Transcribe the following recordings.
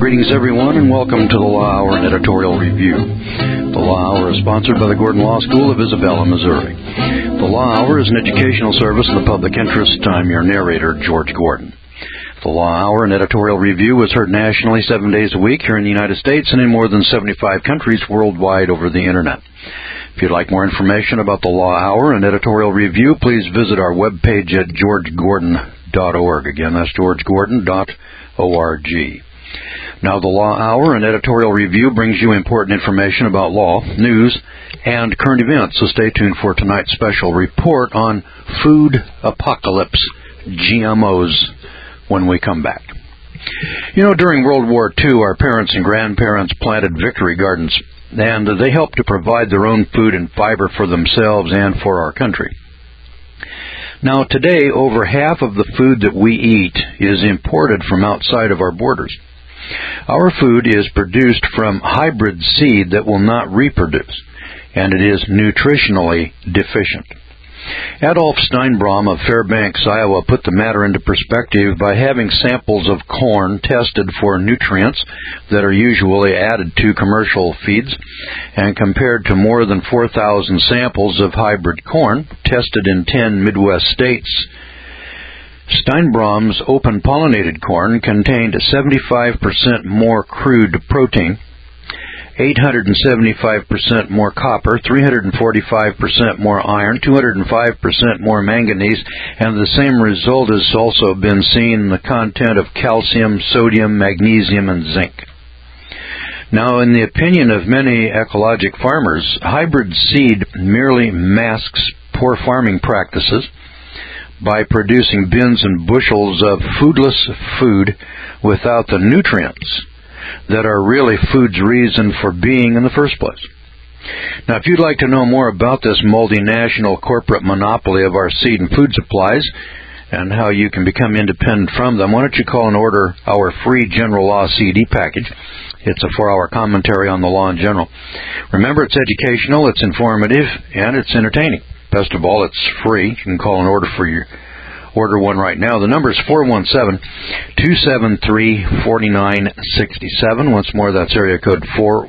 Greetings, everyone, and welcome to the Law Hour and Editorial Review. The Law Hour is sponsored by the Gordon Law School of Isabella, Missouri. The Law Hour is an educational service in the public interest. I'm your narrator, George Gordon. The Law Hour and Editorial Review is heard nationally 7 days a week here in the United States and in more than 75 countries worldwide over the Internet. If you'd like more information about the Law Hour and Editorial Review, please visit our webpage at georgegordon.org. Again, that's georgegordon.org. Now, the Law Hour and Editorial Review brings you important information about law, news, and current events, so stay tuned for tonight's special report on food apocalypse, GMOs, when we come back. You know, during World War II, our parents and grandparents planted victory gardens, and they helped to provide their own food and fiber for themselves and for our country. Now, today, over half of the food that we eat is imported from outside of our borders. Our food is produced from hybrid seed that will not reproduce, and it is nutritionally deficient. Adolf Steinbrom of Fairbanks, Iowa, put the matter into perspective by having samples of corn tested for nutrients that are usually added to commercial feeds and compared to more than 4,000 samples of hybrid corn tested in 10 Midwest states. Steinbrom's open-pollinated corn contained 75% more crude protein, 875% more copper, 345% more iron, 205% more manganese, and the same result has also been seen in the content of calcium, sodium, magnesium, and zinc. Now, in the opinion of many ecologic farmers, hybrid seed merely masks poor farming practices by producing bins and bushels of foodless food without the nutrients that are really food's reason for being in the first place. Now, if you'd like to know more about this multinational corporate monopoly of our seed and food supplies and how you can become independent from them, why don't you call and order our free General Law CD package. It's a 4-hour commentary on the law in general. Remember, it's educational, it's informative, and it's entertaining. Best of all, it's free. You can call and order one right now. The number is 417-273-4967. Once more, that's area code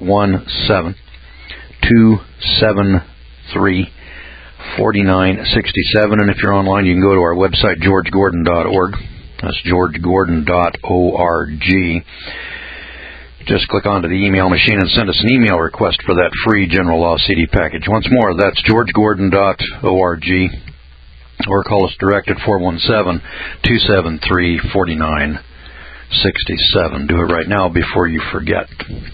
417-273-4967. And if you're online, you can go to our website, georgegordon.org. That's georgegordon.org. Just click onto the email machine and send us an email request for that free General Law CD package. Once more, that's georgegordon.org, or call us direct at 417-273-4967. Do it right now before you forget.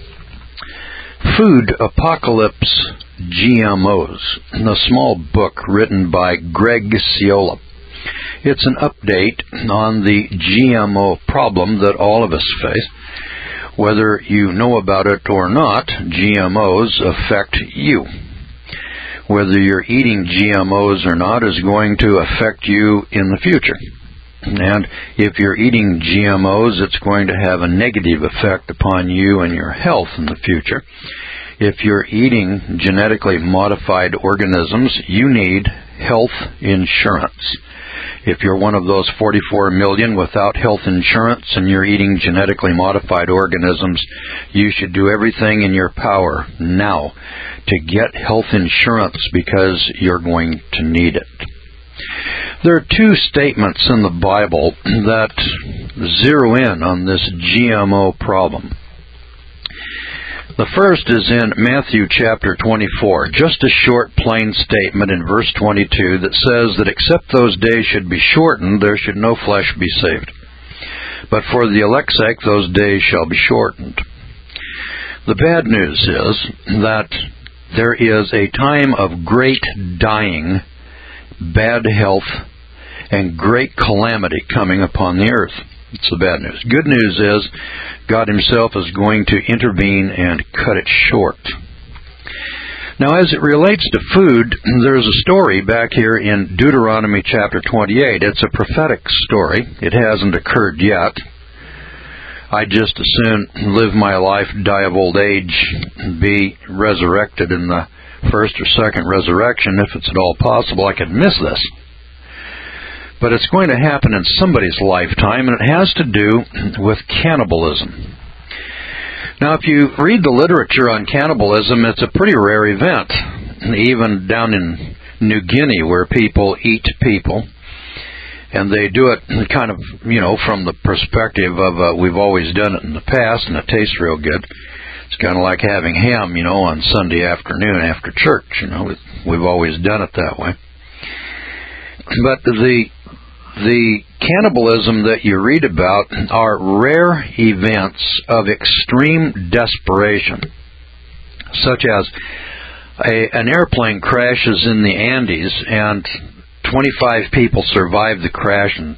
Food Apocalypse, GMOs, a small book written by Greg Ciola. It's an update on the GMO problem that all of us face. Whether you know about it or not, GMOs affect you. Whether you're eating GMOs or not is going to affect you in the future. And if you're eating GMOs, it's going to have a negative effect upon you and your health in the future. If you're eating genetically modified organisms, you need health insurance. If you're one of those 44 million without health insurance and you're eating genetically modified organisms, you should do everything in your power now to get health insurance because you're going to need it. There are two statements in the Bible that zero in on this GMO problem. The first is in Matthew chapter 24, just a short, plain statement in verse 22 that says that except those days should be shortened, there should no flesh be saved. But for the elect's sake, those days shall be shortened. The bad news is that there is a time of great dying, bad health, and great calamity coming upon the earth. It's the bad news. Good news is God Himself is going to intervene and cut it short. Now, as it relates to food, there's a story back here in Deuteronomy chapter 28. It's a prophetic story. It hasn't occurred yet. I just as soon live my life, die of old age, and be resurrected in the first or second resurrection. If it's at all possible, I could miss this. But it's going to happen in somebody's lifetime, and it has to do with cannibalism. Now, if you read the literature on cannibalism, it's a pretty rare event, even down in New Guinea, where people eat people. And they do it kind of, from the perspective of we've always done it in the past, and it tastes real good. It's kind of like having ham, on Sunday afternoon after church. We've always done it that way. But the cannibalism that you read about are rare events of extreme desperation, such as an airplane crashes in the Andes and 25 people survive the crash and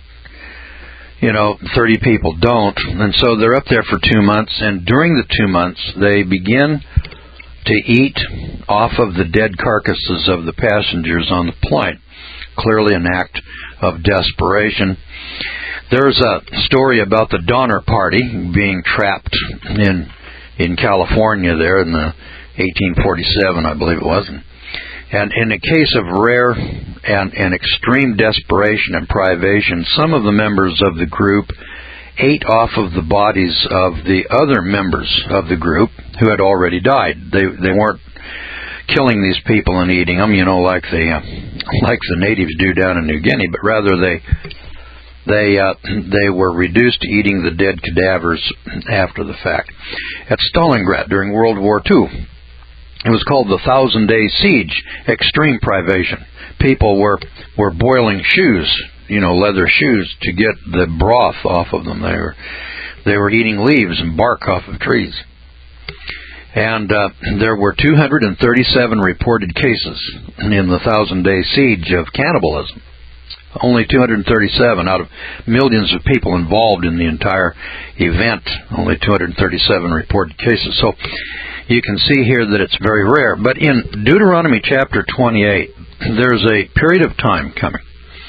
30 people don't, and so they're up there for 2 months, and during the 2 months they begin to eat off of the dead carcasses of the passengers on the plane. Clearly an act of desperation. There's a story about the Donner Party being trapped in California there in the 1847, I believe it was. And in a case of rare and extreme desperation and privation, some of the members of the group ate off of the bodies of the other members of the group who had already died. They weren't killing these people and eating them, like the natives do down in New Guinea, but rather they were reduced to eating the dead cadavers after the fact. At Stalingrad during World War II, it was called the 1,000-Day Siege. Extreme privation. People were boiling shoes, leather shoes, to get the broth off of them. They were eating leaves and bark off of trees. And there were 237 reported cases in the 1,000-Day Siege of cannibalism. Only 237 out of millions of people involved in the entire event. Only 237 reported cases. So you can see here that it's very rare. But in Deuteronomy chapter 28, there's a period of time coming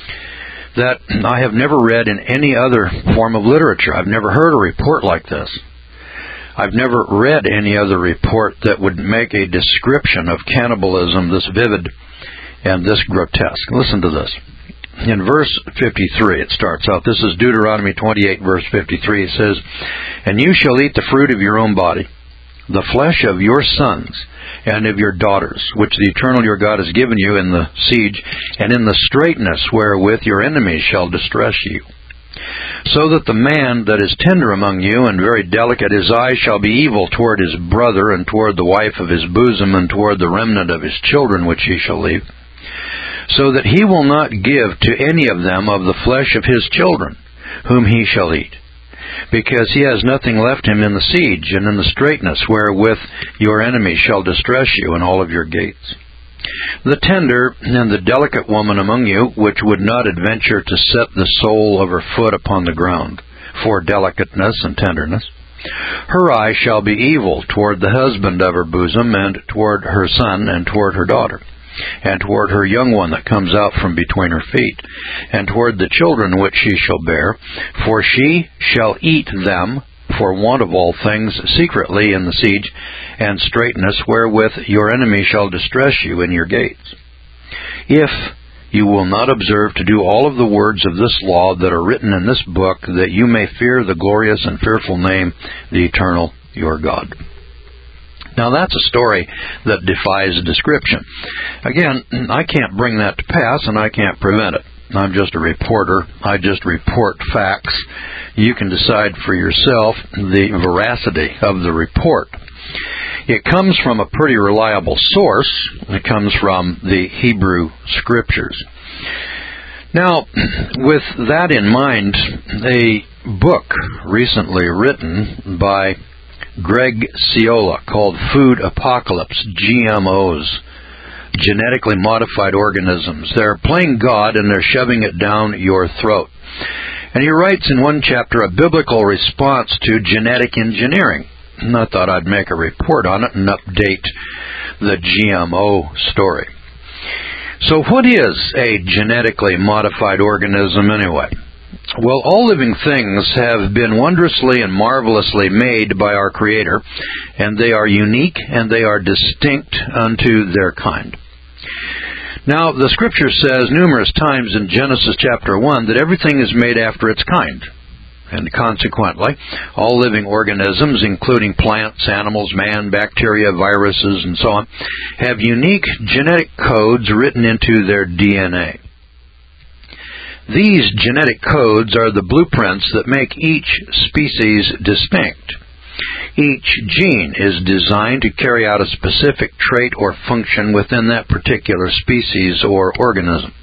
that I have never read in any other form of literature. I've never heard a report like this. I've never read any other report that would make a description of cannibalism this vivid and this grotesque. Listen to this. In verse 53, it starts out. This is Deuteronomy 28, verse 53. It says, "And you shall eat the fruit of your own body, the flesh of your sons and of your daughters, which the Eternal your God has given you in the siege, and in the straitness wherewith your enemies shall distress you. So that the man that is tender among you and very delicate, his eye shall be evil toward his brother, and toward the wife of his bosom, and toward the remnant of his children which he shall leave. So that he will not give to any of them of the flesh of his children, whom he shall eat, because he has nothing left him in the siege, and in the straitness wherewith your enemies shall distress you in all of your gates. The tender and the delicate woman among you, which would not adventure to set the sole of her foot upon the ground, for delicateness and tenderness, her eye shall be evil toward the husband of her bosom, and toward her son, and toward her daughter, and toward her young one that comes out from between her feet, and toward the children which she shall bear, for she shall eat them for want of all things secretly in the siege and straitness wherewith your enemy shall distress you in your gates. If you will not observe to do all of the words of this law that are written in this book, that you may fear the glorious and fearful name, the Eternal your God." Now that's a story that defies description. Again, I can't bring that to pass, and I can't prevent it. I'm just a reporter. I just report facts. You can decide for yourself the veracity of the report. It comes from a pretty reliable source. It comes from the Hebrew Scriptures. Now, with that in mind, a book recently written by Greg Ciola called Food Apocalypse, GMOs, Genetically Modified Organisms. They're playing God and they're shoving it down your throat. And he writes in one chapter a biblical response to genetic engineering. And I thought I'd make a report on it and update the GMO story. So what is a genetically modified organism anyway? Well, all living things have been wondrously and marvelously made by our Creator, and they are unique and they are distinct unto their kind. Now, the Scripture says numerous times in Genesis chapter 1 that everything is made after its kind. And consequently, all living organisms, including plants, animals, man, bacteria, viruses, and so on, have unique genetic codes written into their DNA. These genetic codes are the blueprints that make each species distinct. Each gene is designed to carry out a specific trait or function within that particular species or organism.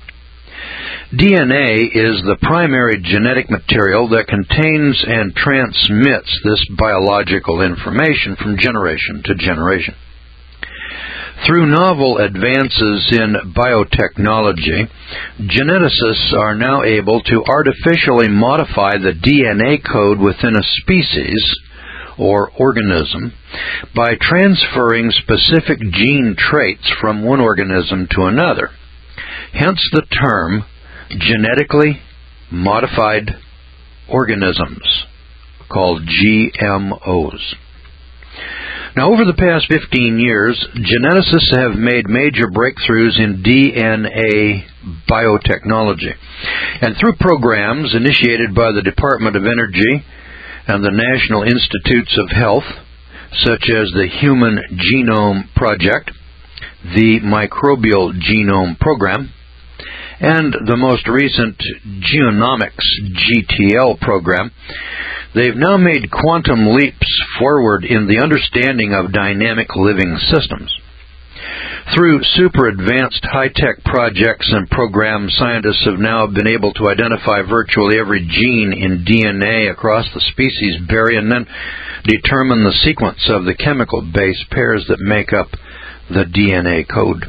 DNA is the primary genetic material that contains and transmits this biological information from generation to generation. Through novel advances in biotechnology, geneticists are now able to artificially modify the DNA code within a species or organism by transferring specific gene traits from one organism to another. Hence the term genetically modified organisms, called GMOs. Now, over the past 15 years, geneticists have made major breakthroughs in DNA biotechnology. And through programs initiated by the Department of Energy and the National Institutes of Health, such as the Human Genome Project, the Microbial Genome Program, and the most recent Genomics GTL program, they've now made quantum leaps forward in the understanding of dynamic living systems. Through super advanced high-tech projects and programs, scientists have now been able to identify virtually every gene in DNA across the species berry and then determine the sequence of the chemical base pairs that make up the DNA code.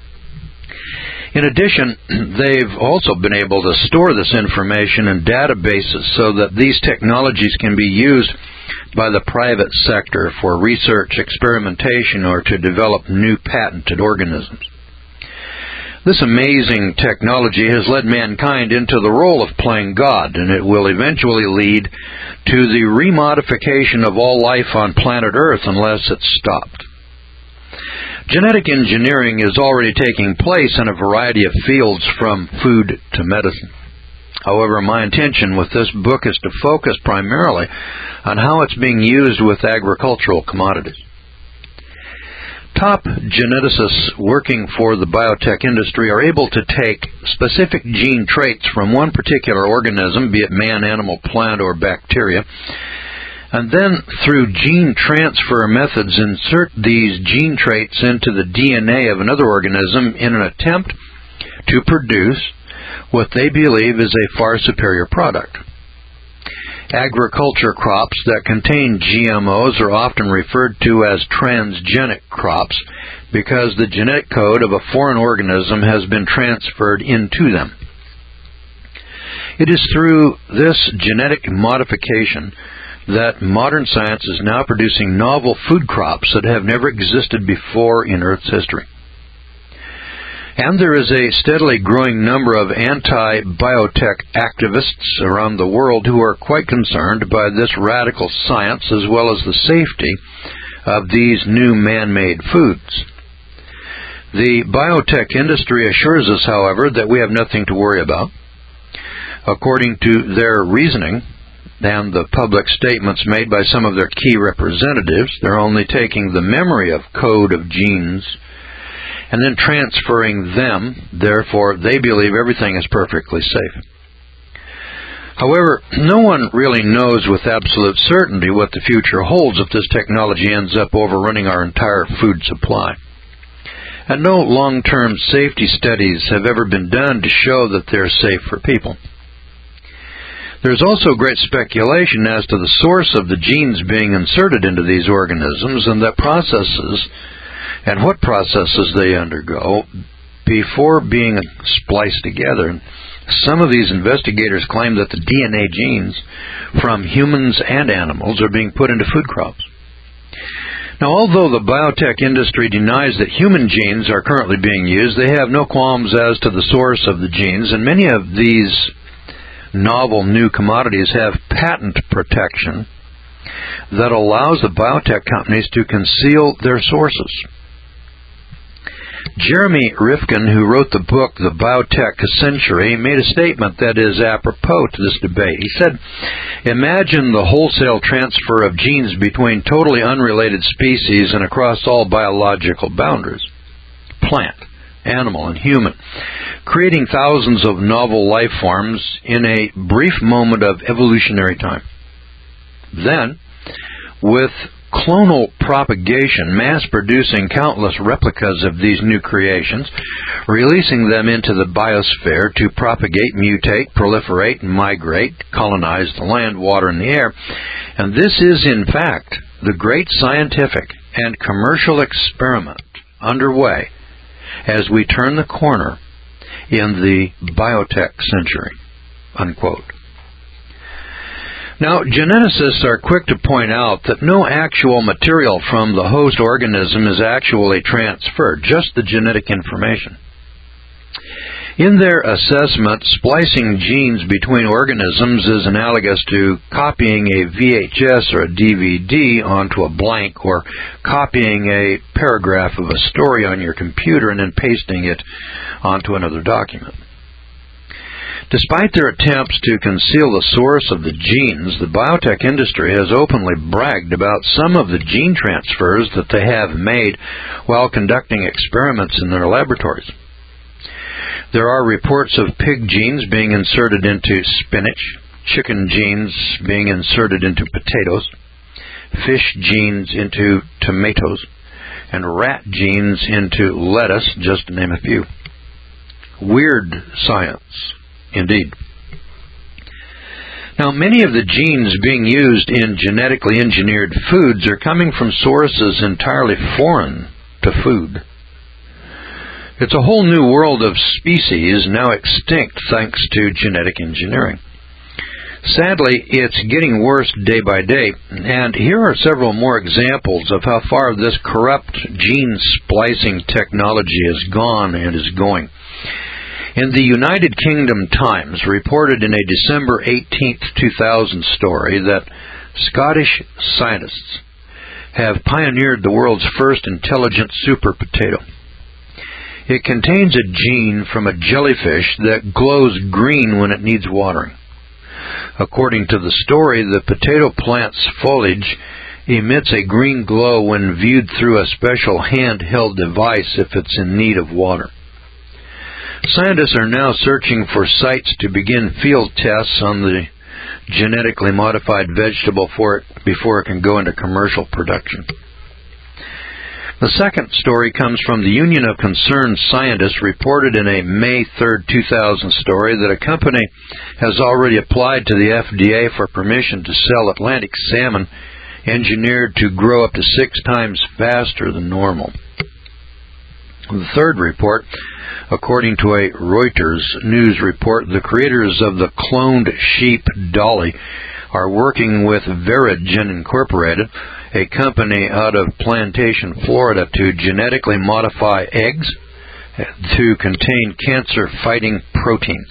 In addition, they've also been able to store this information in databases so that these technologies can be used by the private sector for research, experimentation, or to develop new patented organisms. This amazing technology has led mankind into the role of playing God, and it will eventually lead to the remodification of all life on planet Earth unless it's stopped. Genetic engineering is already taking place in a variety of fields from food to medicine. However, my intention with this book is to focus primarily on how it's being used with agricultural commodities. Top geneticists working for the biotech industry are able to take specific gene traits from one particular organism, be it man, animal, plant, or bacteria, and then through gene transfer methods insert these gene traits into the DNA of another organism in an attempt to produce what they believe is a far superior product. Agriculture crops that contain GMOs are often referred to as transgenic crops because the genetic code of a foreign organism has been transferred into them. It is through this genetic modification that modern science is now producing novel food crops that have never existed before in Earth's history. And there is a steadily growing number of anti-biotech activists around the world who are quite concerned by this radical science as well as the safety of these new man-made foods. The biotech industry assures us, however, that we have nothing to worry about. According to their reasoning, and the public statements made by some of their key representatives, they're only taking the memory of code of genes and then transferring them. Therefore, they believe everything is perfectly safe. However, no one really knows with absolute certainty what the future holds if this technology ends up overrunning our entire food supply. And no long-term safety studies have ever been done to show that they're safe for people. There's also great speculation as to the source of the genes being inserted into these organisms and what processes they undergo before being spliced together. Some of these investigators claim that the DNA genes from humans and animals are being put into food crops. Now, although the biotech industry denies that human genes are currently being used, they have no qualms as to the source of the genes, and many of these novel new commodities have patent protection that allows the biotech companies to conceal their sources. Jeremy Rifkin, who wrote the book The Biotech Century, made a statement that is apropos to this debate. He said, "Imagine the wholesale transfer of genes between totally unrelated species and across all biological boundaries, plant, animal, and human, creating thousands of novel life forms in a brief moment of evolutionary time. Then, with clonal propagation, mass-producing countless replicas of these new creations, releasing them into the biosphere to propagate, mutate, proliferate, and migrate, colonize the land, water, and the air. And this is, in fact, the great scientific and commercial experiment underway as we turn the corner in the biotech century." Unquote. Now, geneticists are quick to point out that no actual material from the host organism is actually transferred, just the genetic information. In their assessment, splicing genes between organisms is analogous to copying a VHS or a DVD onto a blank, or copying a paragraph of a story on your computer and then pasting it onto another document. Despite their attempts to conceal the source of the genes, the biotech industry has openly bragged about some of the gene transfers that they have made while conducting experiments in their laboratories. There are reports of pig genes being inserted into spinach, chicken genes being inserted into potatoes, fish genes into tomatoes, and rat genes into lettuce, just to name a few. Weird science, indeed. Now, many of the genes being used in genetically engineered foods are coming from sources entirely foreign to food. It's a whole new world of species now extinct thanks to genetic engineering. Sadly, it's getting worse day by day, and here are several more examples of how far this corrupt gene splicing technology has gone and is going. In the United Kingdom Times reported in a December 18, 2000 story that Scottish scientists have pioneered the world's first intelligent super potato. It contains a gene from a jellyfish that glows green when it needs watering. According to the story, the potato plant's foliage emits a green glow when viewed through a special handheld device if it's in need of water. Scientists are now searching for sites to begin field tests on the genetically modified vegetable before it can go into commercial production. The second story comes from the Union of Concerned Scientists, reported in a May 3, 2000 story that a company has already applied to the FDA for permission to sell Atlantic salmon engineered to grow up to 6 times faster than normal. The third report, according to a Reuters news report, the creators of the cloned sheep Dolly are working with Verigen Incorporated, a company out of Plantation, Florida, to genetically modify eggs to contain cancer-fighting proteins.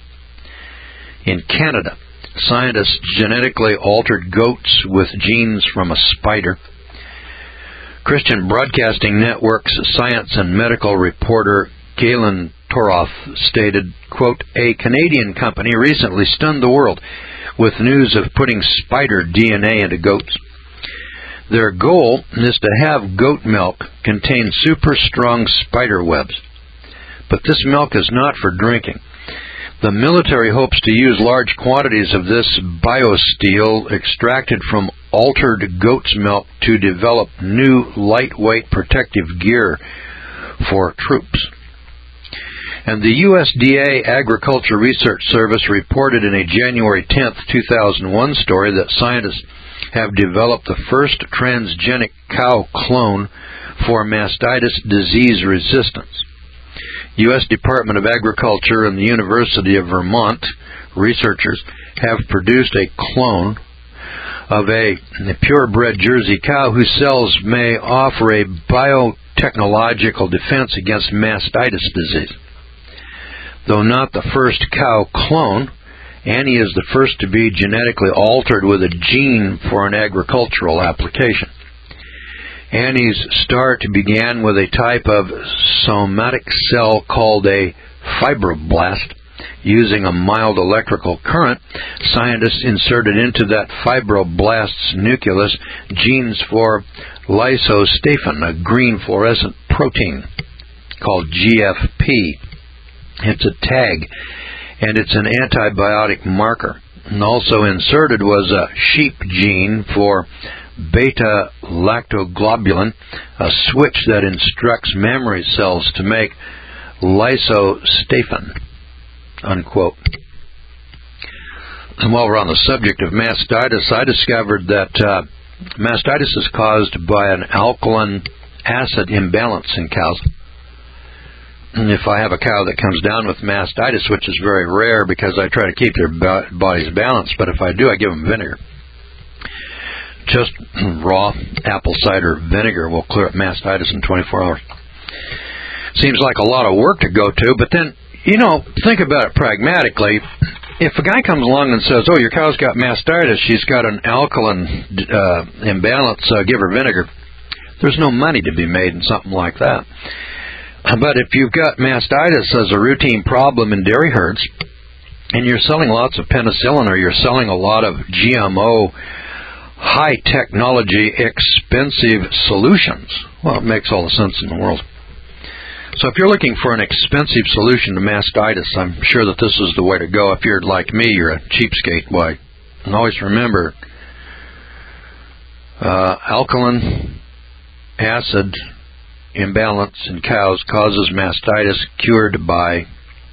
In Canada, scientists genetically altered goats with genes from a spider. Christian Broadcasting Network's science and medical reporter Galen Toroff stated, quote, "A Canadian company recently stunned the world with news of putting spider DNA into goats. Their goal is to have goat milk contain super strong spider webs. But this milk is not for drinking. The military hopes to use large quantities of this biosteel extracted from altered goat's milk to develop new lightweight protective gear for troops." And the USDA Agriculture Research Service reported in a January 10, 2001 story that scientists have developed the first transgenic cow clone for mastitis disease resistance. U.S. Department of Agriculture and the University of Vermont researchers have produced a clone of a purebred Jersey cow whose cells may offer a biotechnological defense against mastitis disease. Though not the first cow clone, Annie is the first to be genetically altered with a gene for an agricultural application. Annie's start began with a type of somatic cell called a fibroblast. Using a mild electrical current, scientists inserted into that fibroblast's nucleus genes for lysostaphin, a green fluorescent protein called GFP. It's a tag, and it's an antibiotic marker. And also inserted was a sheep gene for beta-lactoglobulin, a switch that instructs memory cells to make lysostaphin, unquote. And while we're on the subject of mastitis, I discovered that mastitis is caused by an alkaline acid imbalance in cows. And if I have a cow that comes down with mastitis, which is very rare because I try to keep their bodies balanced, but if I do, I give them vinegar. Just raw apple cider vinegar will clear up mastitis in 24 hours. Seems like a lot of work to go to, but then, think about it pragmatically. If a guy comes along and says, oh, your cow's got mastitis, she's got an alkaline imbalance, give her vinegar, there's no money to be made in something like that. But if you've got mastitis as a routine problem in dairy herds, and you're selling lots of penicillin or you're selling a lot of GMO, high-technology, expensive solutions, well, it makes all the sense in the world. So if you're looking for an expensive solution to mastitis, I'm sure that this is the way to go. If you're like me, you're a cheapskate. Why? And always remember, alkaline acid imbalance in cows causes mastitis, cured by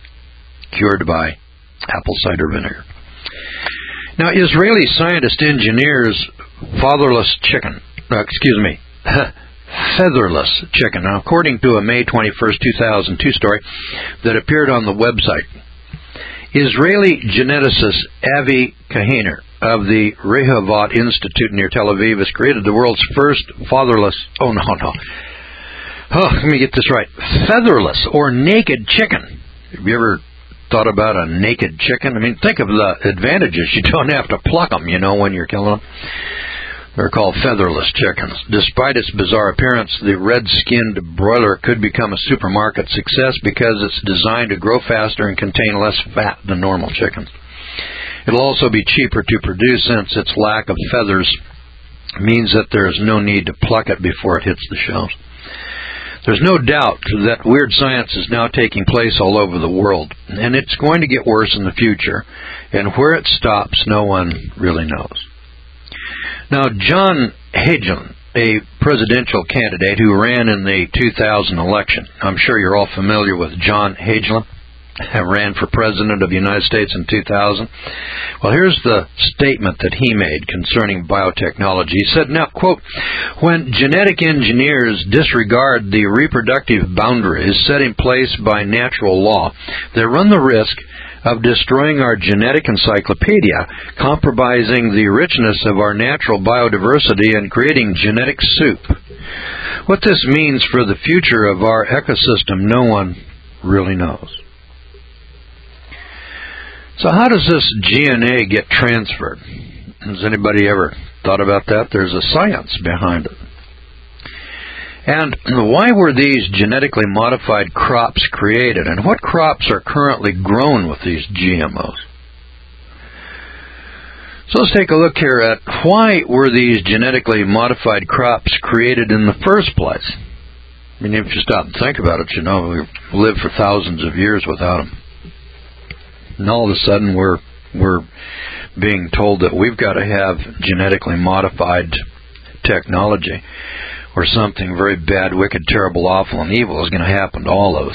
apple cider vinegar. Now, Israeli scientist engineers featherless chicken. Now, according to a May 21st, 2002 story that appeared on the website, Israeli geneticist Avi Kahiner of the Rehovot Institute near Tel Aviv has created the world's first featherless, let me get this right, featherless or naked chicken. Have you ever thought about a naked chicken? I mean, think of the advantages. You don't have to pluck them, when you're killing them. They're called featherless chickens. Despite its bizarre appearance, the red-skinned broiler could become a supermarket success because it's designed to grow faster and contain less fat than normal chickens. It'll also be cheaper to produce since its lack of feathers means that there is no need to pluck it before it hits the shelves. There's no doubt that weird science is now taking place all over the world, and it's going to get worse in the future, and where it stops, no one really knows. Now, John Hagelin, a presidential candidate who ran in the 2000 election, I'm sure you're all familiar with John Hagelin, ran for president of the United States in 2000. Well, here's the statement that he made concerning biotechnology. He said, now, quote, when genetic engineers disregard the reproductive boundaries set in place by natural law, they run the risk of destroying our genetic encyclopedia, compromising the richness of our natural biodiversity, and creating genetic soup. What this means for the future of our ecosystem, no one really knows. So how does this DNA get transferred? Has anybody ever thought about that? There's a science behind it. And why were these genetically modified crops created? And what crops are currently grown with these GMOs? So let's take a look here at why were these genetically modified crops created in the first place? I mean, if you stop and think about it, we've lived for thousands of years without them. And all of a sudden we're being told that we've got to have genetically modified technology, or something very bad, wicked, terrible, awful, and evil is going to happen to all of us.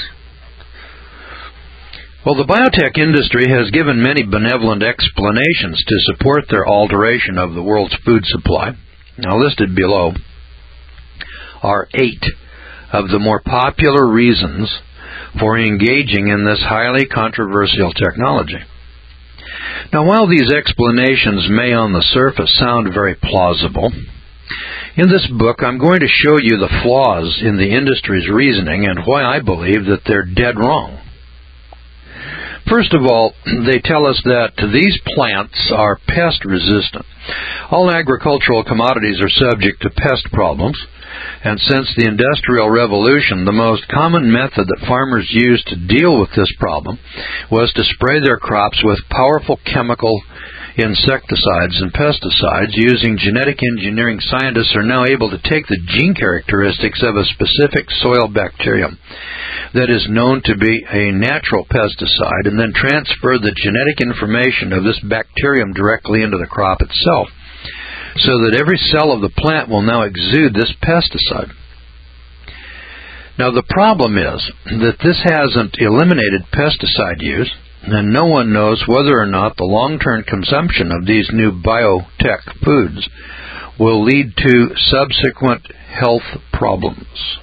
Well, the biotech industry has given many benevolent explanations to support their alteration of the world's food supply. Now, listed below are 8 of the more popular reasons for engaging in this highly controversial technology. Now, while these explanations may on the surface sound very plausible, in this book I'm going to show you the flaws in the industry's reasoning and why I believe that they're dead wrong. First of all, they tell us that these plants are pest resistant. All agricultural commodities are subject to pest problems. And since the Industrial Revolution, the most common method that farmers used to deal with this problem was to spray their crops with powerful chemical insecticides and pesticides. Using genetic engineering, scientists are now able to take the gene characteristics of a specific soil bacterium that is known to be a natural pesticide and then transfer the genetic information of this bacterium directly into the crop itself, so that every cell of the plant will now exude this pesticide. Now, the problem is that this hasn't eliminated pesticide use, and no one knows whether or not the long-term consumption of these new biotech foods will lead to subsequent health problems.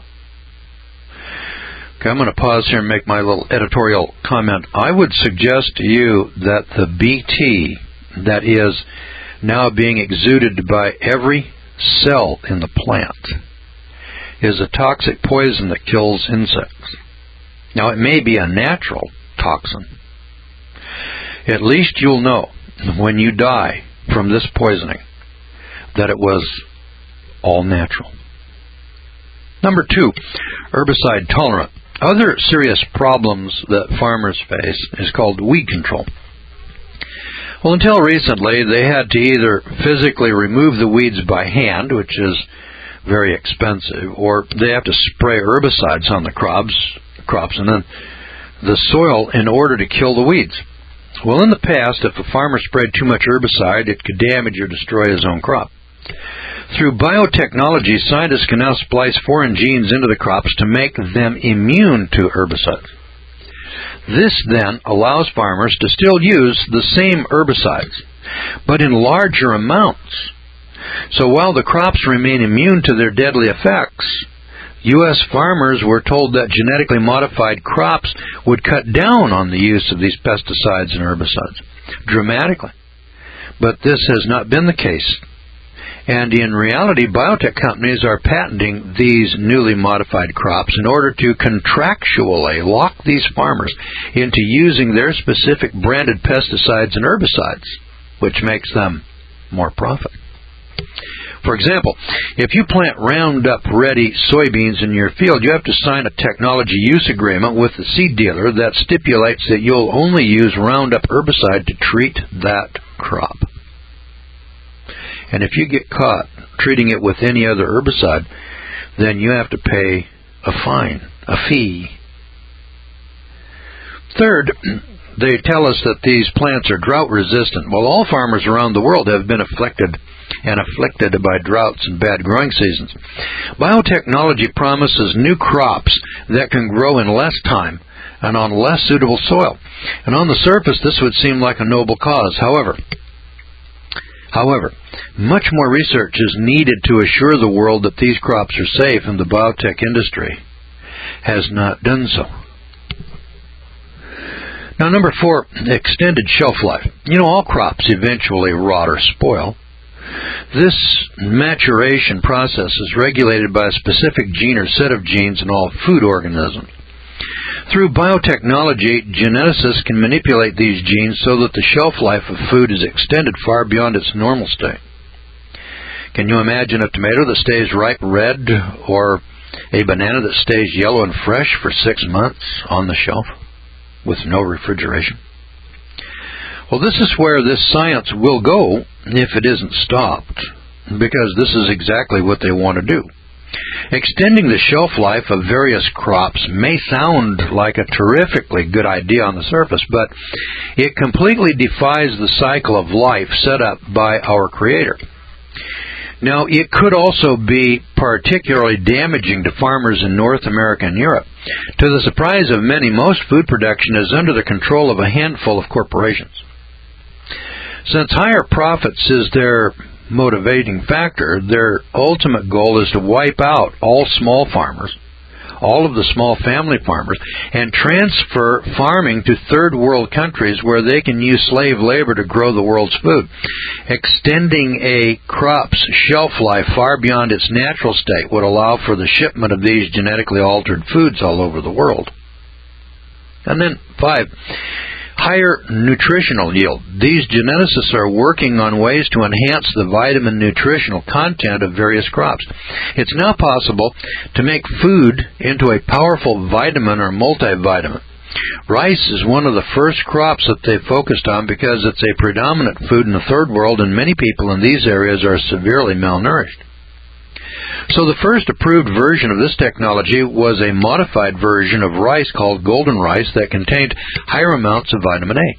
Okay, I'm going to pause here and make my little editorial comment. I would suggest to you that the BT that is now being exuded by every cell in the plant is a toxic poison that kills insects. Now, it may be a natural toxin. At least you'll know when you die from this poisoning that it was all natural. Number 2, herbicide tolerant. Other serious problems that farmers face is called weed control. Well, until recently, they had to either physically remove the weeds by hand, which is very expensive, or they have to spray herbicides on the crops and then the soil in order to kill the weeds. Well, in the past, if a farmer sprayed too much herbicide, it could damage or destroy his own crop. Through biotechnology, scientists can now splice foreign genes into the crops to make them immune to herbicides. This then allows farmers to still use the same herbicides, but in larger amounts. So while the crops remain immune to their deadly effects, U.S. farmers were told that genetically modified crops would cut down on the use of these pesticides and herbicides dramatically. But this has not been the case. And in reality, biotech companies are patenting these newly modified crops in order to contractually lock these farmers into using their specific branded pesticides and herbicides, which makes them more profit. For example, if you plant Roundup-ready soybeans in your field, you have to sign a technology use agreement with the seed dealer that stipulates that you'll only use Roundup herbicide to treat that crop. And if you get caught treating it with any other herbicide, then you have to pay a fine, a fee. Third, they tell us that these plants are drought resistant. Well, all farmers around the world have been afflicted by droughts and bad growing seasons. Biotechnology promises new crops that can grow in less time and on less suitable soil. And on the surface, this would seem like a noble cause. However, much more research is needed to assure the world that these crops are safe, and the biotech industry has not done so. Now, number 4, extended shelf life. You know, all crops eventually rot or spoil. This maturation process is regulated by a specific gene or set of genes in all food organisms. Through biotechnology, geneticists can manipulate these genes so that the shelf life of food is extended far beyond its normal state. Can you imagine a tomato that stays ripe red or a banana that stays yellow and fresh for 6 months on the shelf with no refrigeration? Well, this is where this science will go if it isn't stopped, because this is exactly what they want to do. Extending the shelf life of various crops may sound like a terrifically good idea on the surface, but it completely defies the cycle of life set up by our Creator. Now, it could also be particularly damaging to farmers in North America and Europe. To the surprise of many, most food production is under the control of a handful of corporations. Since higher profits is their motivating factor, their ultimate goal is to wipe out all small farmers, all of the small family farmers, and transfer farming to third world countries where they can use slave labor to grow the world's food, extending a crop's shelf life far beyond its natural state would allow for the shipment of these genetically altered foods all over the world. And then 5, Higher nutritional yield. These geneticists are working on ways to enhance the vitamin nutritional content of various crops. It's now possible to make food into a powerful vitamin or multivitamin. Rice is one of the first crops that they focused on because it's a predominant food in the third world, and many people in these areas are severely malnourished. So the first approved version of this technology was a modified version of rice called golden rice that contained higher amounts of vitamin A.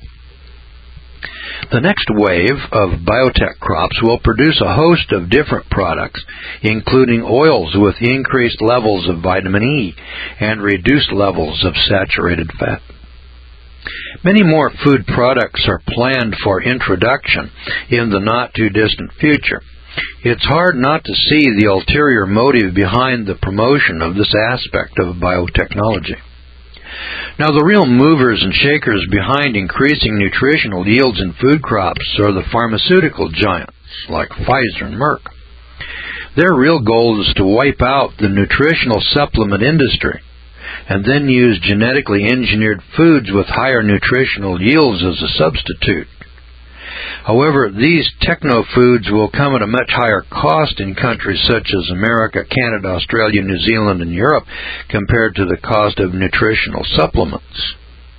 The next wave of biotech crops will produce a host of different products, including oils with increased levels of vitamin E and reduced levels of saturated fat. Many more food products are planned for introduction in the not-too-distant future. It's hard not to see the ulterior motive behind the promotion of this aspect of biotechnology. Now, the real movers and shakers behind increasing nutritional yields in food crops are the pharmaceutical giants like Pfizer and Merck. Their real goal is to wipe out the nutritional supplement industry and then use genetically engineered foods with higher nutritional yields as a substitute. However, these techno-foods will come at a much higher cost in countries such as America, Canada, Australia, New Zealand, and Europe compared to the cost of nutritional supplements.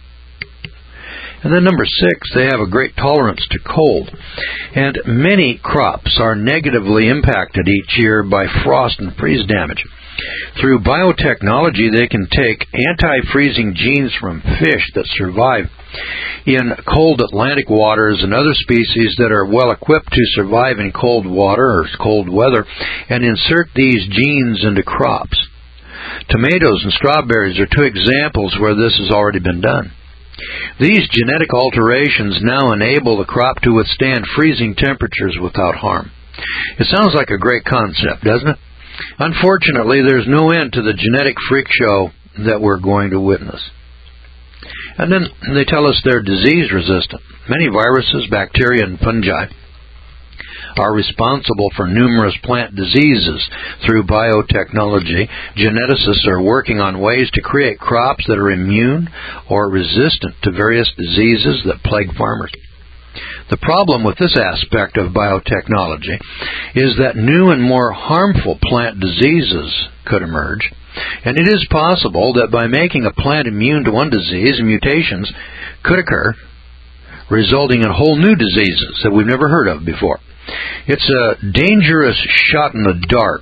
And then number 6, they have a great tolerance to cold. And many crops are negatively impacted each year by frost and freeze damage. Through biotechnology, they can take anti-freezing genes from fish that survive in cold Atlantic waters and other species that are well equipped to survive in cold water or cold weather and insert these genes into crops. Tomatoes and strawberries are 2 examples where this has already been done. These genetic alterations now enable the crop to withstand freezing temperatures without harm. It sounds like a great concept, doesn't it? Unfortunately, there's no end to the genetic freak show that we're going to witness. And then they tell us they're disease resistant. Many viruses, bacteria, and fungi are responsible for numerous plant diseases. Through biotechnology, geneticists are working on ways to create crops that are immune or resistant to various diseases that plague farmers. The problem with this aspect of biotechnology is that new and more harmful plant diseases could emerge, and it is possible that by making a plant immune to one disease, mutations could occur, resulting in whole new diseases that we've never heard of before. It's a dangerous shot in the dark.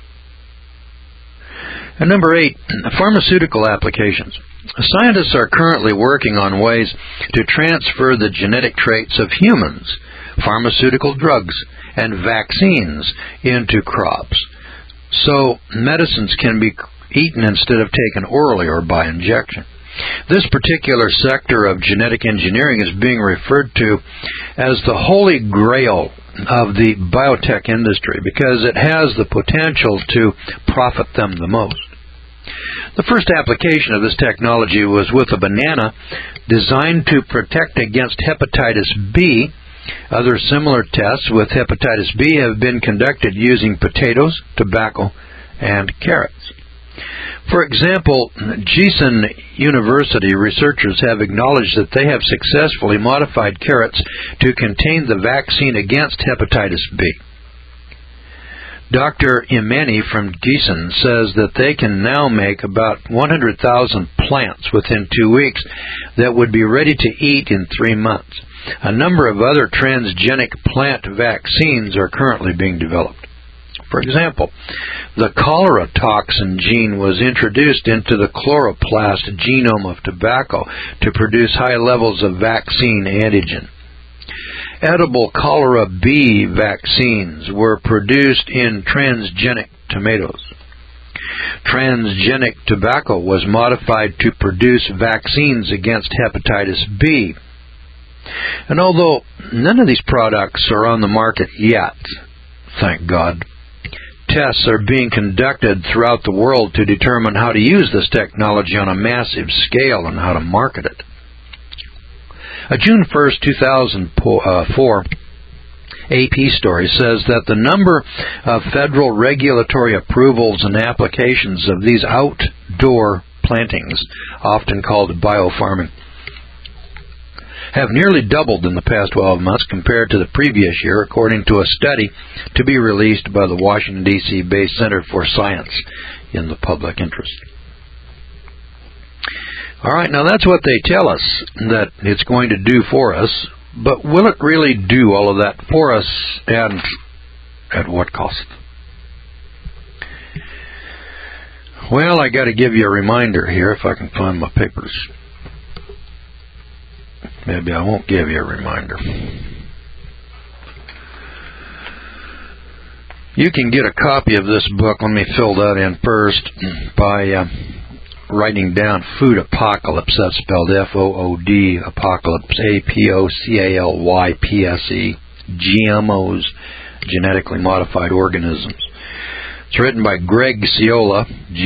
And number 8, pharmaceutical applications. Scientists are currently working on ways to transfer the genetic traits of humans, pharmaceutical drugs, and vaccines into crops, so medicines can be eaten instead of taken orally or by injection. This particular sector of genetic engineering is being referred to as the holy grail of the biotech industry because it has the potential to profit them the most. The first application of this technology was with a banana designed to protect against hepatitis B. Other similar tests with hepatitis B have been conducted using potatoes, tobacco, and carrots. For example, Giessen University researchers have acknowledged that they have successfully modified carrots to contain the vaccine against hepatitis B. Dr. Imeni from Giessen says that they can now make about 100,000 plants within 2 weeks that would be ready to eat in 3 months. A number of other transgenic plant vaccines are currently being developed. For example, the cholera toxin gene was introduced into the chloroplast genome of tobacco to produce high levels of vaccine antigen. Edible cholera B vaccines were produced in transgenic tomatoes. Transgenic tobacco was modified to produce vaccines against hepatitis B. And although none of these products are on the market yet, thank God, tests are being conducted throughout the world to determine how to use this technology on a massive scale and how to market it. A June 1st, 2004 AP story says that the number of federal regulatory approvals and applications of these outdoor plantings, often called biofarming, have nearly doubled in the past 12 months compared to the previous year, according to a study to be released by the Washington, D.C.-based Center for Science in the Public Interest. All right, now that's what they tell us that it's going to do for us, but will it really do all of that for us, and at what cost? Well, I got to give you a reminder here if I can find my papers. Maybe I won't give you a reminder. You can get a copy of this book. Let me fill that in first by writing down Food Apocalypse. That's spelled F-O-O-D, Apocalypse, A-P-O-C-A-L-Y-P-S-E, GMOs, genetically modified organisms. It's written by Greg Ciola,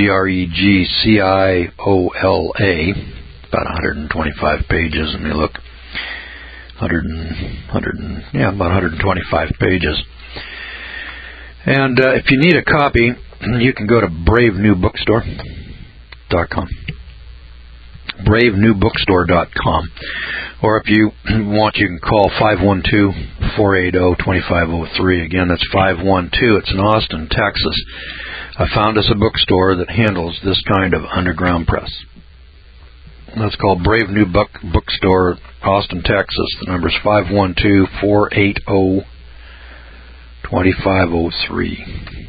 G-R-E-G-C-I-O-L-A, about 125 pages. Let me look. About 125 pages. And if you need a copy, you can go to bravenewbookstore.com. bravenewbookstore.com. Or if you want, you can call 512-480-2503. Again, that's 512. It's in Austin, Texas. I found us a bookstore that handles this kind of underground press. That's called Brave New Bookstore, Austin, Texas. The number is 512-480-2503.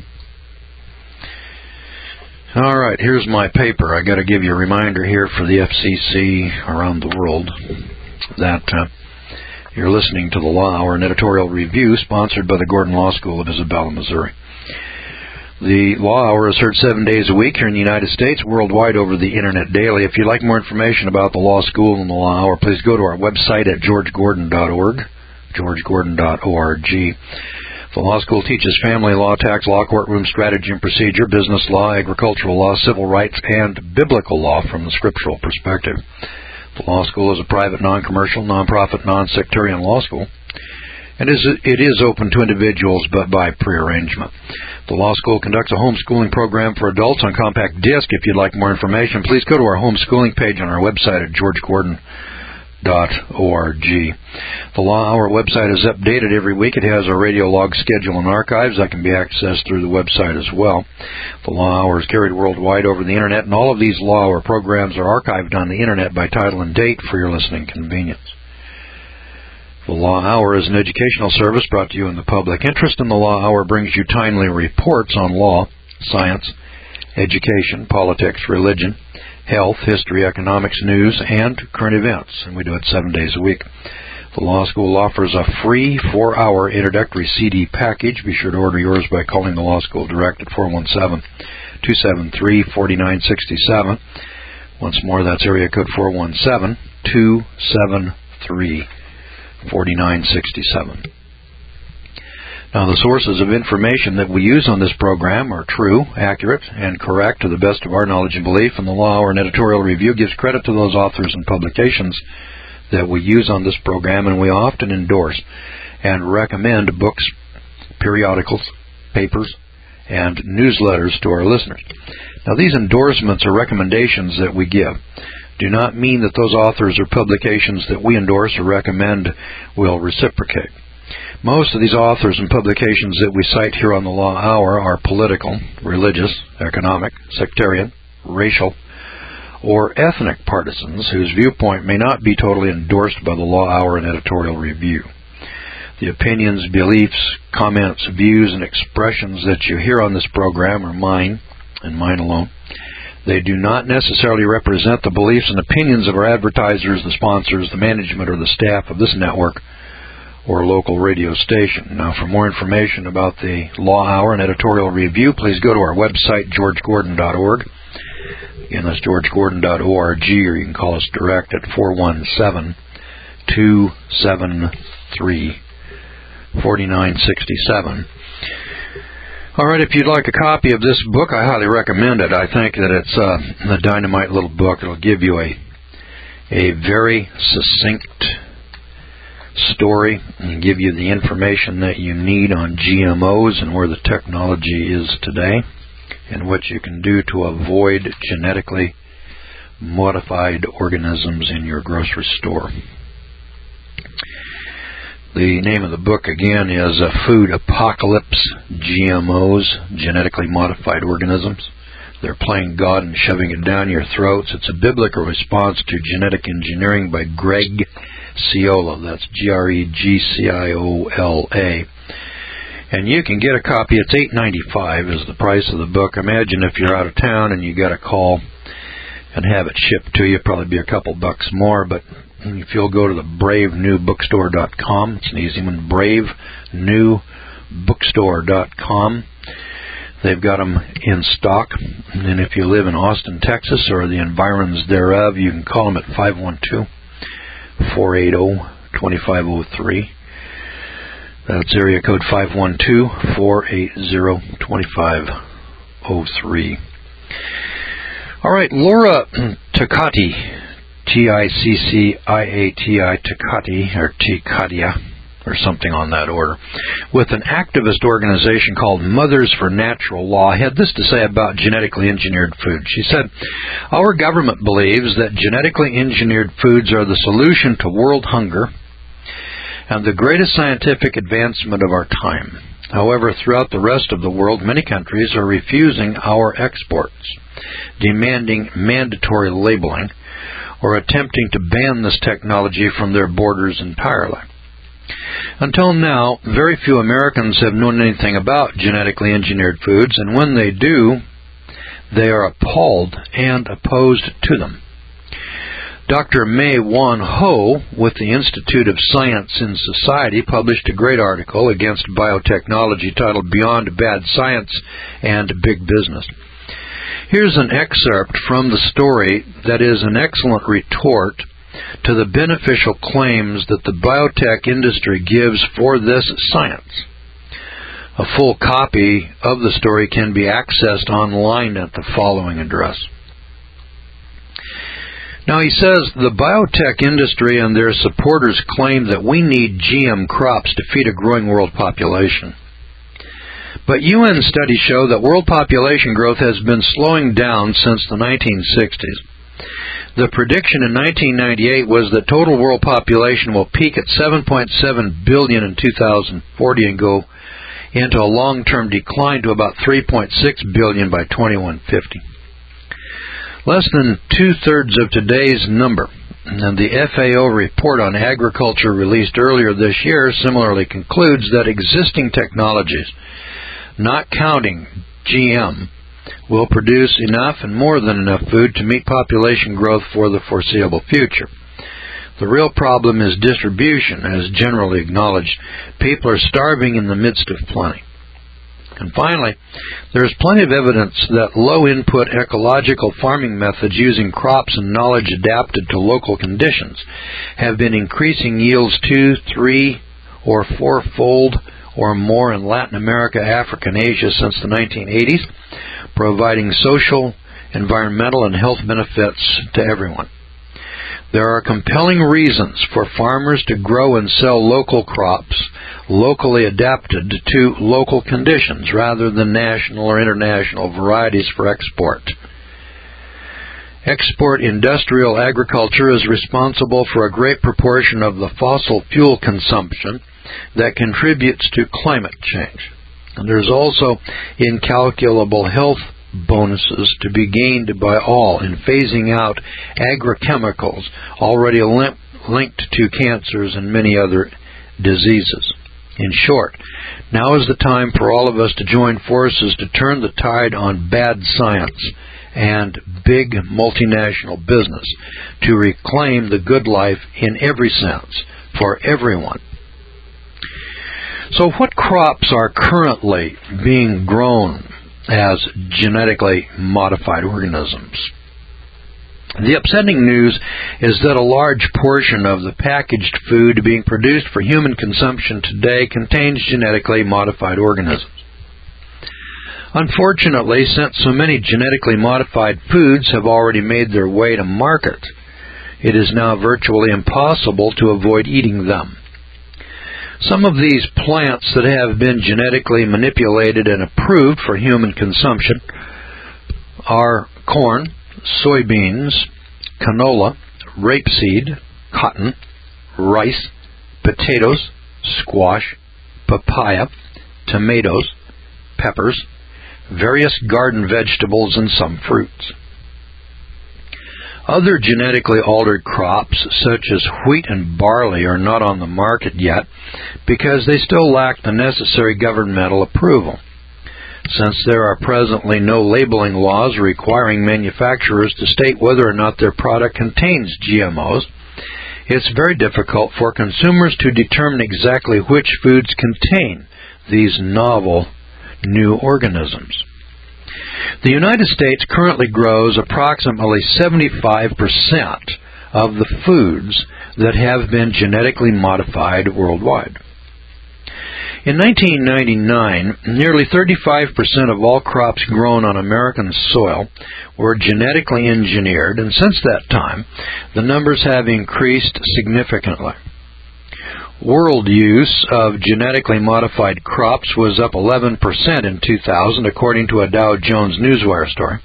All right, here's my paper. I got to give you a reminder here for the FCC around the world that you're listening to the Law Hour, an editorial review sponsored by the Gordon Law School of Isabella, Missouri. The Law Hour is heard 7 days a week here in the United States, worldwide over the Internet daily. If you'd like more information about the Law School and the Law Hour, please go to our website at georgegordon.org, georgegordon.org. The law school teaches family law, tax law, courtroom strategy and procedure, business law, agricultural law, civil rights, and biblical law from the scriptural perspective. The law school is a private, non-commercial, non-profit, non-sectarian law school, and it is open to individuals but by prearrangement. The law school conducts a homeschooling program for adults on compact disc. If you'd like more information, please go to our homeschooling page on our website at georgegordon.org. The Law Hour website is updated every week. It has a radio log schedule and archives that can be accessed through the website as well. The Law Hour is carried worldwide over the Internet, and all of these Law Hour programs are archived on the Internet by title and date for your listening convenience. The Law Hour is an educational service brought to you in the public interest, and the Law Hour brings you timely reports on law, science, education, politics, religion, health, history, economics, news, and current events, and we do it 7 days a week. The Law School offers a free 4-hour introductory CD package. Be sure to order yours by calling the Law School direct at 417-273-4967. Once more, that's area code 417-273-4967. Now, the sources of information that we use on this program are true, accurate, and correct to the best of our knowledge and belief, and the Law Hour and Editorial Review gives credit to those authors and publications that we use on this program, and we often endorse and recommend books, periodicals, papers, and newsletters to our listeners. Now, these endorsements or recommendations that we give do not mean that those authors or publications that we endorse or recommend will reciprocate. Most of these authors and publications that we cite here on the Law Hour are political, religious, economic, sectarian, racial, or ethnic partisans whose viewpoint may not be totally endorsed by the Law Hour and Editorial Review. The opinions, beliefs, comments, views, and expressions that you hear on this program are mine and mine alone. They do not necessarily represent the beliefs and opinions of our advertisers, the sponsors, the management, or the staff of this network or local radio station. Now, for more information about the Law Hour and Editorial Review, please go to our website, georgegordon.org. Again, that's georgegordon.org, or you can call us direct at 417-273-4967. All right, if you'd like a copy of this book, I highly recommend it. I think that it's a dynamite little book. It'll give you a very succinct story and give you the information that you need on GMOs and where the technology is today and what you can do to avoid genetically modified organisms in your grocery store. The name of the book, again, is Food Apocalypse, GMOs, Genetically Modified Organisms. They're playing God and shoving it down your throats. It's a biblical response to genetic engineering by Greg Ciola. That's Gregciola. And you can get a copy. It's $8.95 is the price of the book. Imagine if you're out of town and you got a call and have it shipped to you. Probably be a couple bucks more, but if you'll go to the bravenewbookstore.com, it's an easy one, bravenewbookstore.com. They've got them in stock. And if you live in Austin, Texas, or the environs thereof, you can call them at 512-480-2503. That's area code 512-480-2503. All right, Laura Tecati, Ticciati, Tecati, or Ticatia, or something on that order, with an activist organization called Mothers for Natural Law, had this to say about genetically engineered food. She said, "Our government believes that genetically engineered foods are the solution to world hunger and the greatest scientific advancement of our time. However, throughout the rest of the world, many countries are refusing our exports, demanding mandatory labeling, or attempting to ban this technology from their borders entirely. Until now, very few Americans have known anything about genetically engineered foods, and when they do, they are appalled and opposed to them." Dr. Mei Wan Ho with the Institute of Science in Society published a great article against biotechnology titled "Beyond Bad Science and Big Business." Here's an excerpt from the story that is an excellent retort to the beneficial claims that the biotech industry gives for this science. A full copy of the story can be accessed online at the following address. Now, he says, the biotech industry and their supporters claim that we need GM crops to feed a growing world population. But UN studies show that world population growth has been slowing down since the 1960s. The prediction in 1998 was that total world population will peak at 7.7 billion in 2040 and go into a long-term decline to about 3.6 billion by 2150. Less than two-thirds of today's number, and the FAO report on agriculture released earlier this year similarly concludes that existing technologies, not counting GM, will produce enough and more than enough food to meet population growth for the foreseeable future. The real problem is distribution, as generally acknowledged. People are starving in the midst of plenty. And finally, there is plenty of evidence that low-input ecological farming methods using crops and knowledge adapted to local conditions have been increasing yields 2, 3, or 4-fold or more in Latin America, Africa, and Asia since the 1980s, providing social, environmental, and health benefits to everyone. There are compelling reasons for farmers to grow and sell local crops, locally adapted to local conditions, rather than national or international varieties for export. Export industrial agriculture is responsible for a great proportion of the fossil fuel consumption that contributes to climate change. And there's also incalculable health bonuses to be gained by all in phasing out agrochemicals already linked to cancers and many other diseases. In short, now is the time for all of us to join forces to turn the tide on bad science and big multinational business to reclaim the good life in every sense for everyone. So what crops are currently being grown as genetically modified organisms? The upsetting news is that a large portion of the packaged food being produced for human consumption today contains genetically modified organisms. Unfortunately, since so many genetically modified foods have already made their way to market, it is now virtually impossible to avoid eating them. Some of these plants that have been genetically manipulated and approved for human consumption are corn, soybeans, canola, rapeseed, cotton, rice, potatoes, squash, papaya, tomatoes, peppers, various garden vegetables, and some fruits. Other genetically altered crops, such as wheat and barley, are not on the market yet because they still lack the necessary governmental approval. Since there are presently no labeling laws requiring manufacturers to state whether or not their product contains GMOs, it's very difficult for consumers to determine exactly which foods contain these novel new organisms. The United States currently grows approximately 75% of the foods that have been genetically modified worldwide. In 1999, nearly 35% of all crops grown on American soil were genetically engineered, and since that time, the numbers have increased significantly. World use of genetically modified crops was up 11% in 2000, according to a Dow Jones Newswire story.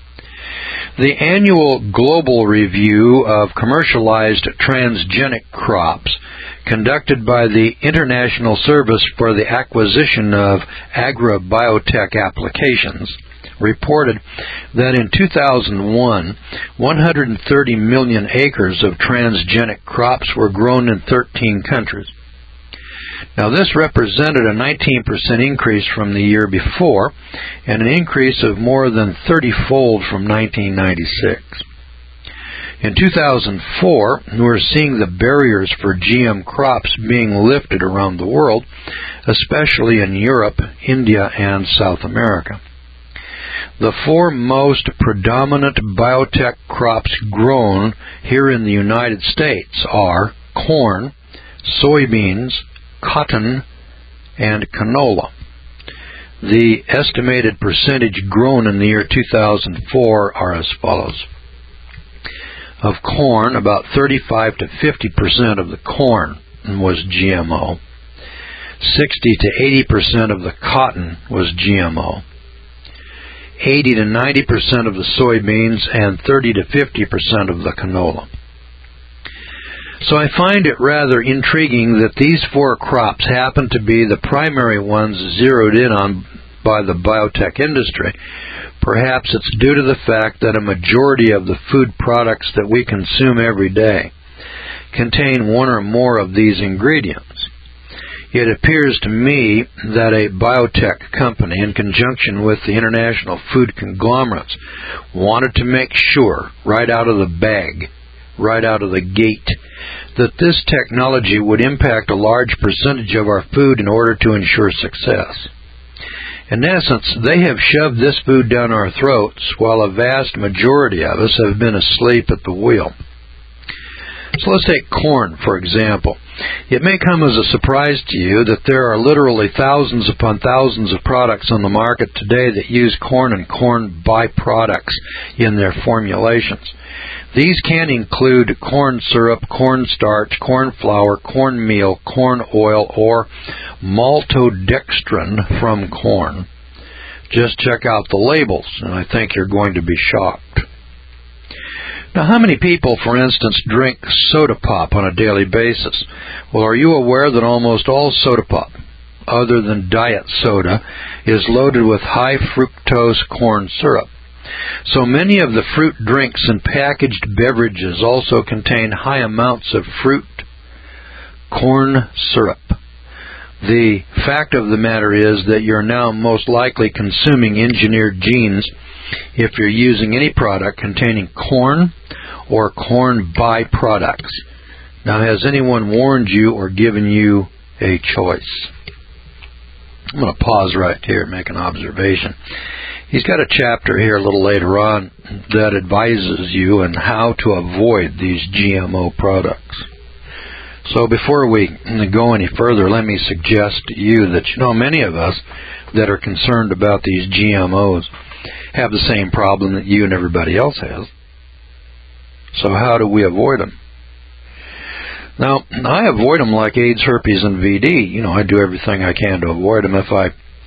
The annual global review of commercialized transgenic crops, conducted by the International Service for the Acquisition of Agrobiotech Applications, reported that in 2001, 130 million acres of transgenic crops were grown in 13 countries. Now, this represented a 19% increase from the year before and an increase of more than 30-fold from 1996. In 2004, we're seeing the barriers for GM crops being lifted around the world, especially in Europe, India, and South America. The four most predominant biotech crops grown here in the United States are corn, soybeans, cotton, and canola. The estimated percentage grown in the year 2004 are as follows. Of corn, about 35 to 50% of the corn was GMO. 60 to 80% of the cotton was GMO. 80 to 90% of the soybeans, and 30 to 50% of the canola. So I find it rather intriguing that these four crops happen to be the primary ones zeroed in on by the biotech industry. Perhaps it's due to the fact that a majority of the food products that we consume every day contain one or more of these ingredients. It appears to me that a biotech company, in conjunction with the international food conglomerates, wanted to make sure, right out of the bag, right out of the gate, that this technology would impact a large percentage of our food in order to ensure success. In essence, they have shoved this food down our throats while a vast majority of us have been asleep at the wheel. So let's take corn, for example. It may come as a surprise to you that there are literally thousands upon thousands of products on the market today that use corn and corn byproducts in their formulations. These can include corn syrup, corn starch, corn flour, corn meal, corn oil, or maltodextrin from corn. Just check out the labels, and I think you're going to be shocked. Now, how many people, for instance, drink soda pop on a daily basis? Well, are you aware that almost all soda pop, other than diet soda, is loaded with high fructose corn syrup? So many of the fruit drinks and packaged beverages also contain high amounts of fruit corn syrup. The fact of the matter is that you're now most likely consuming engineered genes if you're using any product containing corn or corn byproducts. Now, has anyone warned you or given you a choice? I'm going to pause right here and make an observation. He's got a chapter here a little later on that advises you on how to avoid these GMO products. So before we go any further, let me suggest to you that many of us that are concerned about these GMOs have the same problem that you and everybody else has. So how do we avoid them? Now, I avoid them like AIDS, herpes, and VD. I do everything I can to avoid them.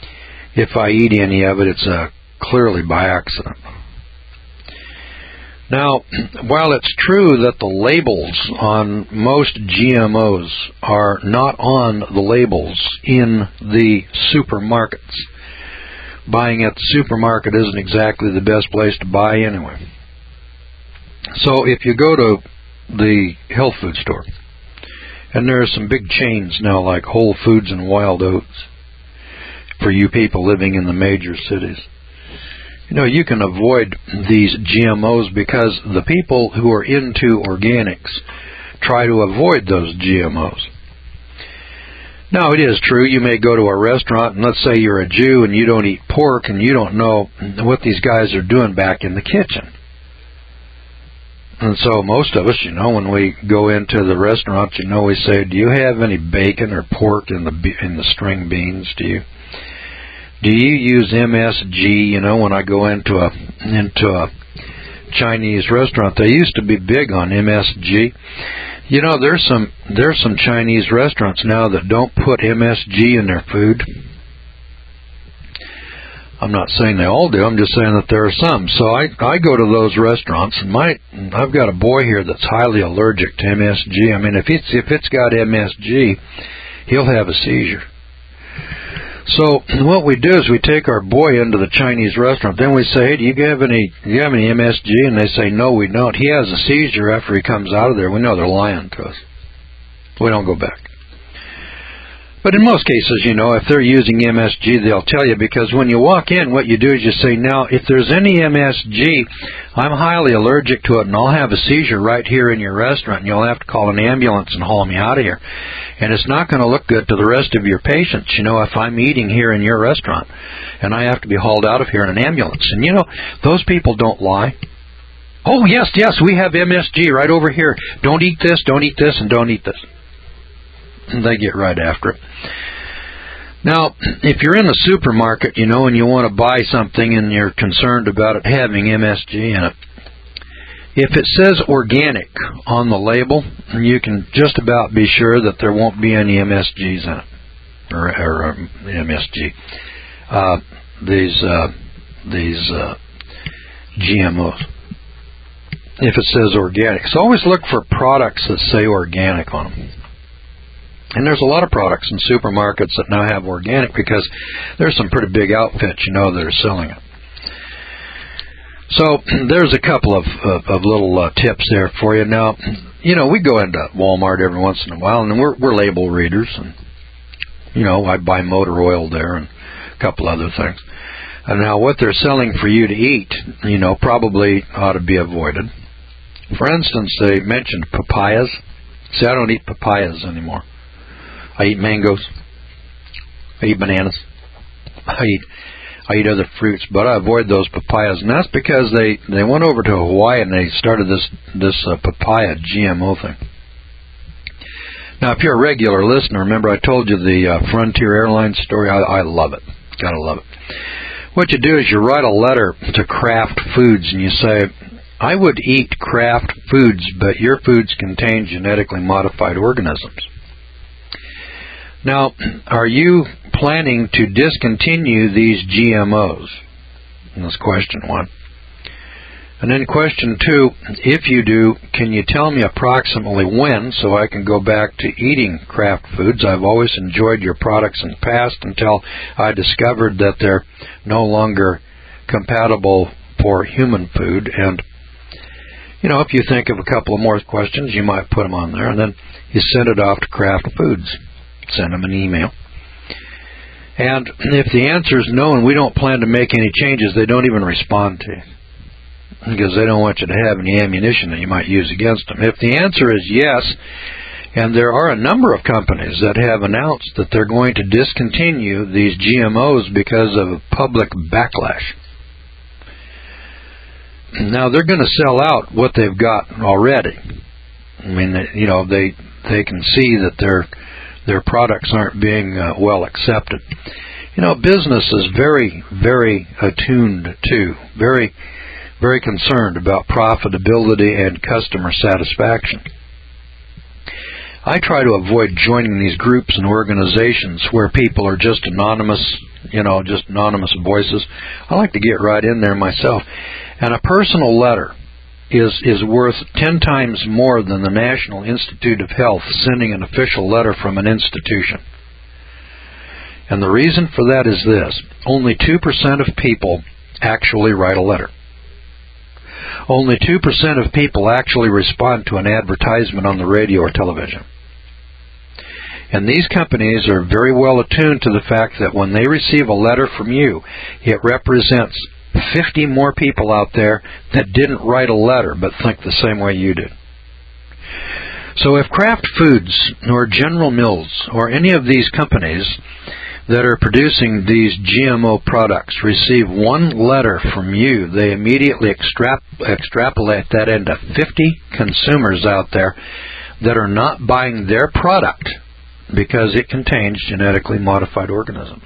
If I eat any of it, it's clearly by accident. Now, while it's true that the labels on most GMOs are not on the labels in the supermarkets, buying at the supermarket isn't exactly the best place to buy anyway. So if you go to the health food store, and there are some big chains now like Whole Foods and Wild Oats for you people living in the major cities, you can avoid these GMOs because the people who are into organics try to avoid those GMOs. Now, it is true, you may go to a restaurant, and let's say you're a Jew and you don't eat pork, and you don't know what these guys are doing back in the kitchen. And so most of us, when we go into the restaurant, we say, do you have any bacon or pork in the string beans? Do you use MSG? When I go into a Chinese restaurant, they used to be big on MSG. There's some Chinese restaurants now that don't put MSG in their food. I'm not saying they all do. I'm just saying that there are some. So I go to those restaurants, and I've got a boy here that's highly allergic to MSG. I mean, if it's got MSG, he'll have a seizure. So what we do is we take our boy into the Chinese restaurant. Then we say, hey, do you have any MSG? And they say, no, we don't. He has a seizure after he comes out of there. We know they're lying to us. We don't go back. But in most cases, if they're using MSG, they'll tell you, because when you walk in, what you do is you say, now, if there's any MSG, I'm highly allergic to it, and I'll have a seizure right here in your restaurant, and you'll have to call an ambulance and haul me out of here. And it's not going to look good to the rest of your patients, if I'm eating here in your restaurant, and I have to be hauled out of here in an ambulance. And, those people don't lie. Oh, yes, we have MSG right over here. Don't eat this, and don't eat this. They get right after it. Now, if you're in the supermarket, and you want to buy something and you're concerned about it having MSG in it, if it says organic on the label, you can just about be sure that there won't be any MSGs in it, or MSG. These GMOs. If it says organic, so always look for products that say organic on them. And there's a lot of products in supermarkets that now have organic, because there's some pretty big outfits, that are selling it. So there's a couple of little tips there for you. Now, we go into Walmart every once in a while, and we're label readers, and I buy motor oil there and a couple other things. And now what they're selling for you to eat, probably ought to be avoided. For instance, they mentioned papayas. See, I don't eat papayas anymore. I eat mangoes. I eat bananas. I eat other fruits, but I avoid those papayas, and that's because they went over to Hawaii and they started this papaya GMO thing. Now, if you're a regular listener, remember I told you the Frontier Airlines story. I love it. Gotta love it. What you do is you write a letter to Kraft Foods and you say, I would eat Kraft Foods, but your foods contain genetically modified organisms. Now, are you planning to discontinue these GMOs? And that's question one. And then question two, if you do, can you tell me approximately when so I can go back to eating Kraft Foods? I've always enjoyed your products in the past until I discovered that they're no longer compatible for human food. And, if you think of a couple of more questions, you might put them on there, and then you send it off to Kraft Foods. Send them an email. And if the answer is no and we don't plan to make any changes, they don't even respond to you, because they don't want you to have any ammunition that you might use against them. If the answer is yes, and there are a number of companies that have announced that they're going to discontinue these GMOs because of public backlash. Now, they're going to sell out what they've got already. I mean, they can see that their products aren't being well accepted. Business is very, very attuned to, very, very concerned about profitability and customer satisfaction. I try to avoid joining these groups and organizations where people are just anonymous, just anonymous voices. I like to get right in there myself. And a personal letter is worth 10 times more than the National Institute of Health sending an official letter from an institution. And the reason for that is this: only 2% of people actually write a letter. Only 2% of people actually respond to an advertisement on the radio or television. And these companies are very well attuned to the fact that when they receive a letter from you, it represents 50 more people out there that didn't write a letter but think the same way you did. So if Kraft Foods or General Mills or any of these companies that are producing these GMO products receive one letter from you, they immediately extrapolate that into 50 consumers out there that are not buying their product because it contains genetically modified organisms.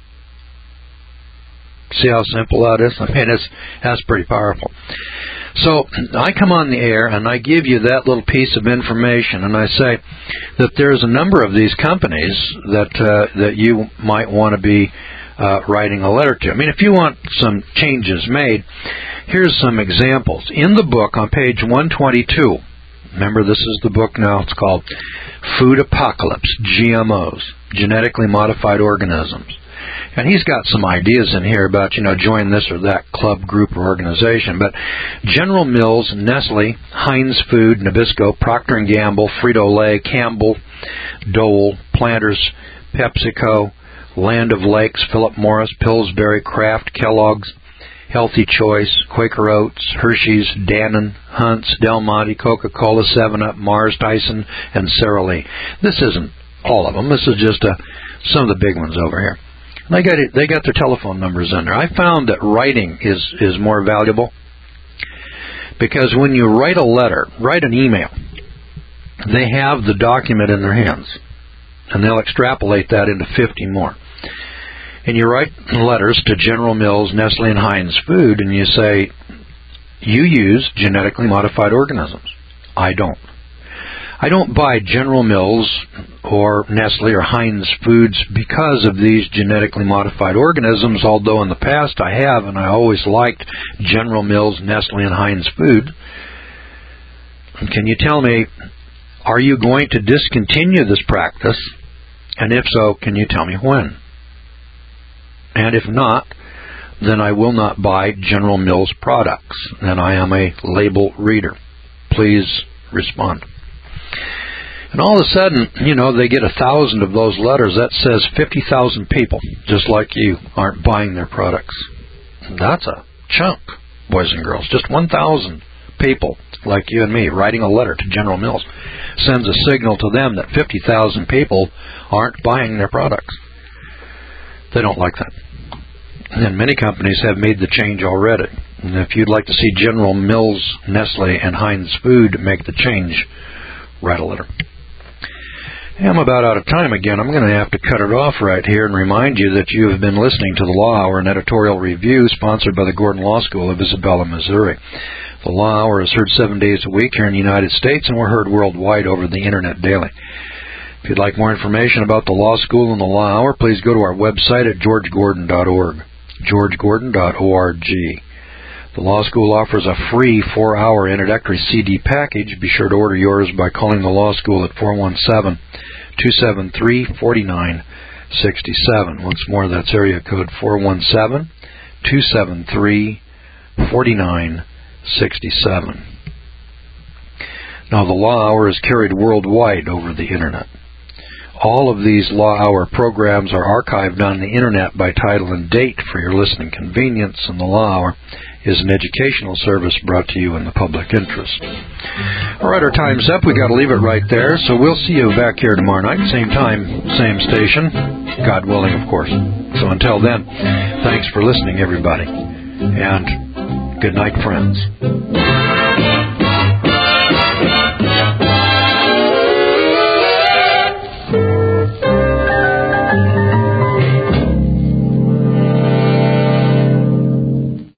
See how simple that is? I mean, that's pretty powerful. So I come on the air and I give you that little piece of information, and I say that there's a number of these companies that you might want to be writing a letter to. I mean, if you want some changes made, here's some examples. In the book on page 122, remember this is the book now, it's called Food Apocalypse, GMOs, Genetically Modified Organisms. And he's got some ideas in here about, join this or that club, group, or organization. But General Mills, Nestle, Heinz Food, Nabisco, Procter & Gamble, Frito-Lay, Campbell, Dole, Planters, PepsiCo, Land O'Lakes, Philip Morris, Pillsbury, Kraft, Kellogg's, Healthy Choice, Quaker Oats, Hershey's, Dannon, Hunt's, Del Monte, Coca-Cola, 7-Up, Mars, Tyson, and Sara Lee. This isn't all of them. This is just some of the big ones over here. They got their telephone numbers in there. I found that writing is more valuable because when you write a letter, write an email, they have the document in their hands, and they'll extrapolate that into 50 more. And you write letters to General Mills, Nestle, and Heinz Food, and you say, you use genetically modified organisms. I don't. I don't buy General Mills or Nestle or Heinz Foods because of these genetically modified organisms, although in the past I have, and I always liked General Mills, Nestle, and Heinz Food. Can you tell me, are you going to discontinue this practice? And if so, can you tell me when? And if not, then I will not buy General Mills products, and I am a label reader. Please respond. And all of a sudden, they get 1,000 of those letters. That says 50,000 people, just like you, aren't buying their products. That's a chunk, boys and girls. Just 1,000 people, like you and me, writing a letter to General Mills sends a signal to them that 50,000 people aren't buying their products. They don't like that. And many companies have made the change already. And if you'd like to see General Mills, Nestle, and Heinz Food make the change, write a letter. Hey, I'm about out of time again. I'm going to have to cut it off right here and remind you that you have been listening to the Law Hour, an editorial review sponsored by the Gordon Law School of Isabella, Missouri. The Law Hour is heard 7 days a week here in the United States, and we're heard worldwide over the Internet daily. If you'd like more information about the Law School and the Law Hour, please go to our website at georgegordon.org, georgegordon.org. The Law School offers a free 4-hour introductory CD package. Be sure to order yours by calling the Law School at 417-273-4967. Once more, that's area code 417-273-4967. Now, the Law Hour is carried worldwide over the Internet. All of these Law Hour programs are archived on the Internet by title and date for your listening convenience, and the Law Hour is an educational service brought to you in the public interest. All right, our time's up. We got to leave it right there, so we'll see you back here tomorrow night, same time, same station, God willing, of course. So until then, thanks for listening, everybody, and good night, friends.